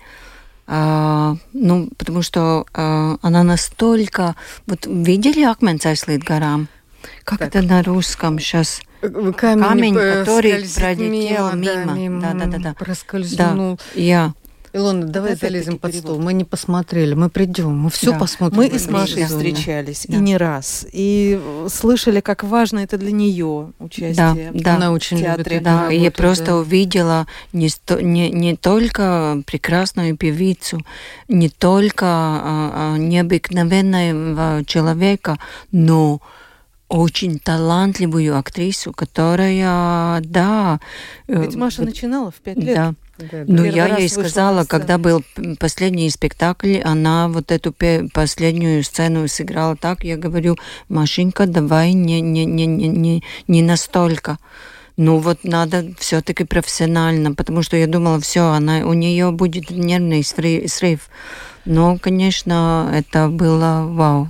H: потому что она настолько... Вот видели «Акмens aizlīd garām»? Как так. Это на русском сейчас? Камень, который пролетел мимо. Да.
C: Проскользнул.
H: Да.
C: Илона, давай залезем под стол. Мы не посмотрели, мы придем, мы все посмотрим.
B: Мы и с Машей встречались, и не раз. И слышали, как важно это для нее участие.
H: Да.
C: Она очень
B: любит
C: это
H: Да, и я просто увидела не только прекрасную певицу, не только необыкновенного человека, но очень талантливую актрису, которая,
B: Ведь Маша начинала в 5 лет.
H: Да. Но я ей сказала, когда был последний спектакль, она вот эту последнюю сцену сыграла так, я говорю, Машенька, давай не настолько. Ну вот надо все-таки профессионально, потому что я думала, все, у нее будет нервный срыв. Но, конечно, это было вау.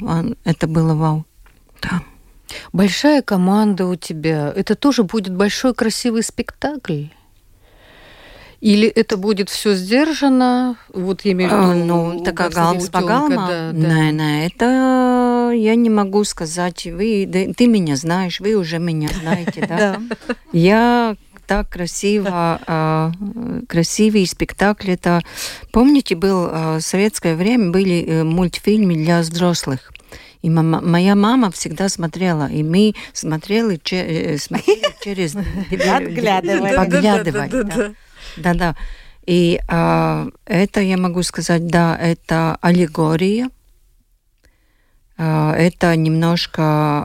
H: Да.
C: Большая команда у тебя. Это тоже будет большой красивый спектакль? Или это будет все сдержано? Вот я имею в виду...
H: такая галма. Да. Это я не могу сказать. Ты меня знаешь, вы уже меня знаете, да? Я так красивый спектакль. Это, помните, был в советское время были мультфильмы для взрослых. И моя мама всегда смотрела, и мы смотрели через... Поглядывая. Да. И это, я могу сказать, это аллегория. Это немножко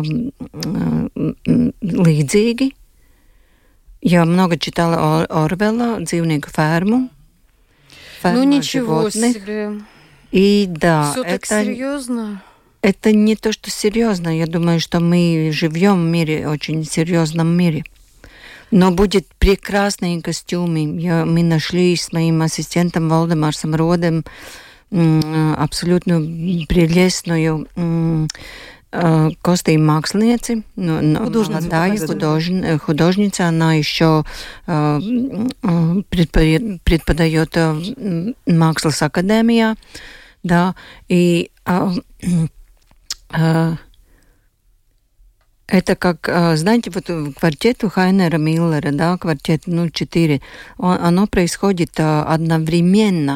H: līdzīgi. Я много читала Орвелла, «Dzīvnieku ферму».
C: Ну ничего себе.
H: И да,
C: всё так серьезно.
H: Это не то, что серьезно. Я думаю, что мы живем в мире, очень серьезном мире. Но будет прекрасные костюмы. Мы нашли с моим ассистентом Валдемарсом Родем абсолютно прелестную костюм mākslinieci, молодая художница. Она еще преподает в Mākslas академии. Да, и это как, знаете, вот квартет у Хайнера Миллера, да, квартет 4, оно происходит одновременно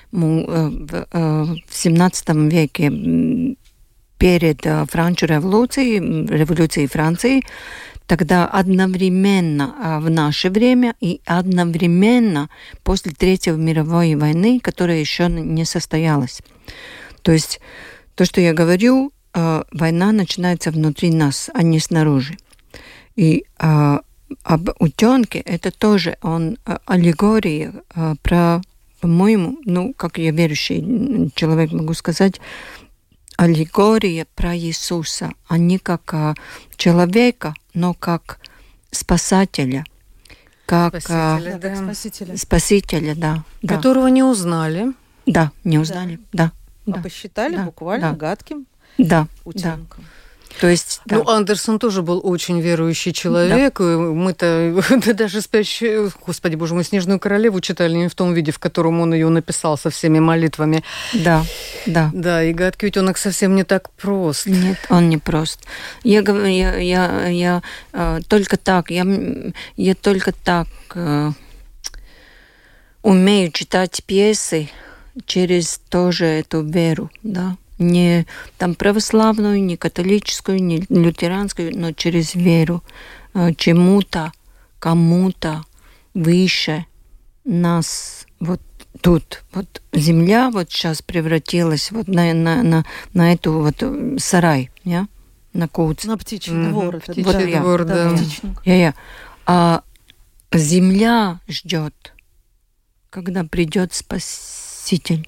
H: в 17 веке перед революцией Франции, тогда одновременно в наше время и одновременно после Третьей мировой войны, которая еще не состоялась. То есть то, что я говорю, война начинается внутри нас, а не снаружи. И об утенке это тоже аллегория про, по-моему, как я верующий человек могу сказать, аллегория про Иисуса, а не как человека, но как спасателя. Как спасителя, да.
C: Которого не узнали.
H: Да, не узнали, да.
B: Посчитали буквально гадким утенком.
H: То есть,
C: да. Андерсон тоже был очень верующий человек. Да. Мы-то даже спящую, Господи Боже мой, «Снежную королеву» читали не в том виде, в котором он ее написал со всеми молитвами.
H: Да.
C: Да, и гадкий утенок совсем не так прост.
H: Нет, он не прост. Я только так, я только так умею читать пьесы через тоже эту веру, да. Не там православную, не католическую, не лютеранскую, но через веру чему-то, кому-то выше нас. Вот тут вот земля вот сейчас превратилась вот на эту вот сарай, yeah? На куц.
B: На птичий двор.
C: Птичий двор, да.
H: А земля ждет, когда придет Спаситель.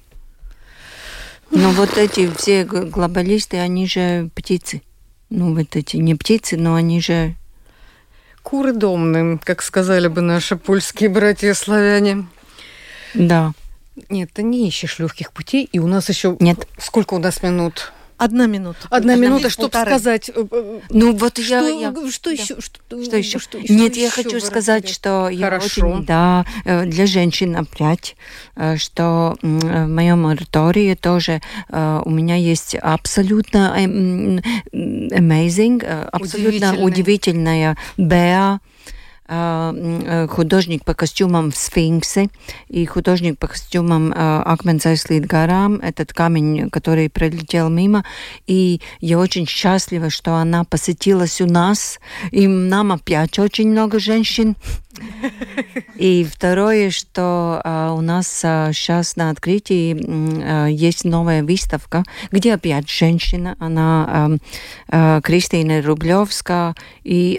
H: Но вот эти все глобалисты, они же птицы. Ну, вот эти не птицы, но они же...
C: Куры домные, как сказали бы наши польские братья-славяне.
H: Да.
C: Нет, ты не ищешь легких путей, и у нас еще...
H: Нет.
C: Сколько у нас минут?
B: 1 минута.
C: Одна минута, чтобы сказать...
H: Ну, вот
C: что
H: еще?
C: Что еще?
H: Нет, я хочу сказать, что я очень... Да, для женщин опять, что в моем оратории тоже у меня есть абсолютно amazing, абсолютно удивительная Беа, художник по костюмам в «Сфинксе» и художник по костюмам «Акмens aizslīd garām», этот камень, который пролетел мимо. И я очень счастлива, что она посетилась у нас. И нам опять очень много женщин. И второе, что у нас сейчас на открытии есть новая выставка, где опять женщина, она Кристина Рублевская, и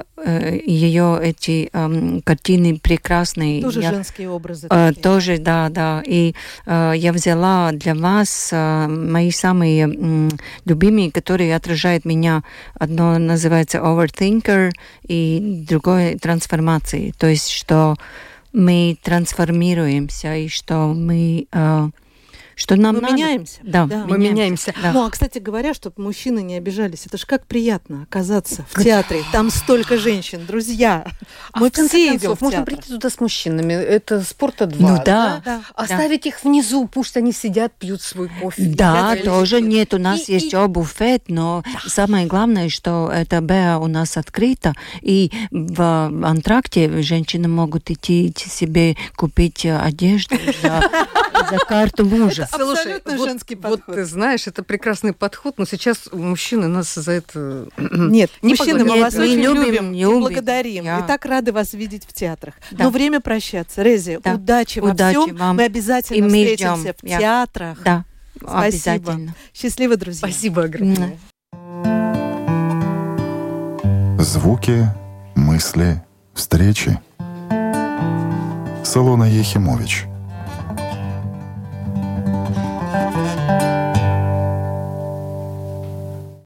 H: ее эти картины прекрасные.
B: Тоже женские образы.
H: Тоже, да. И я взяла для вас мои самые любимые, которые отражают меня. Одно называется «Overthinker», и другое «Трансформация». То есть, что мы трансформируемся, и что мы... Что нам надо.
B: Меняемся.
H: Да,
C: мы меняемся.
B: Да. Ну, а, кстати говоря, чтобы мужчины не обижались, это ж как приятно оказаться в театре. Там столько женщин, друзья. Мы все идем в театр.
C: Можно прийти туда с мужчинами. Это спорта 2.
H: Ну да.
C: Оставить их внизу, пусть они сидят, пьют свой кофе.
H: Да, тоже нет. У нас есть буфет, но самое главное, что эта Беа у нас открыта, и в антракте женщины могут идти себе купить одежду за карту мужа.
C: Слушай,
B: абсолютно женский подход.
C: Вот ты знаешь, это прекрасный подход, но сейчас мужчины нас за это...
B: Нет, мужчины, мы вас очень любим и благодарим.
H: Я...
B: И так рады вас видеть в театрах. Да. Но время прощаться. Рези, удачи во всем.
H: Вам.
B: Мы обязательно встретимся в театрах.
H: Да,
B: спасибо.
H: Обязательно.
B: Счастливо, друзья.
C: Спасибо огромное.
A: Звуки, мысли, встречи. Солона Ехимович.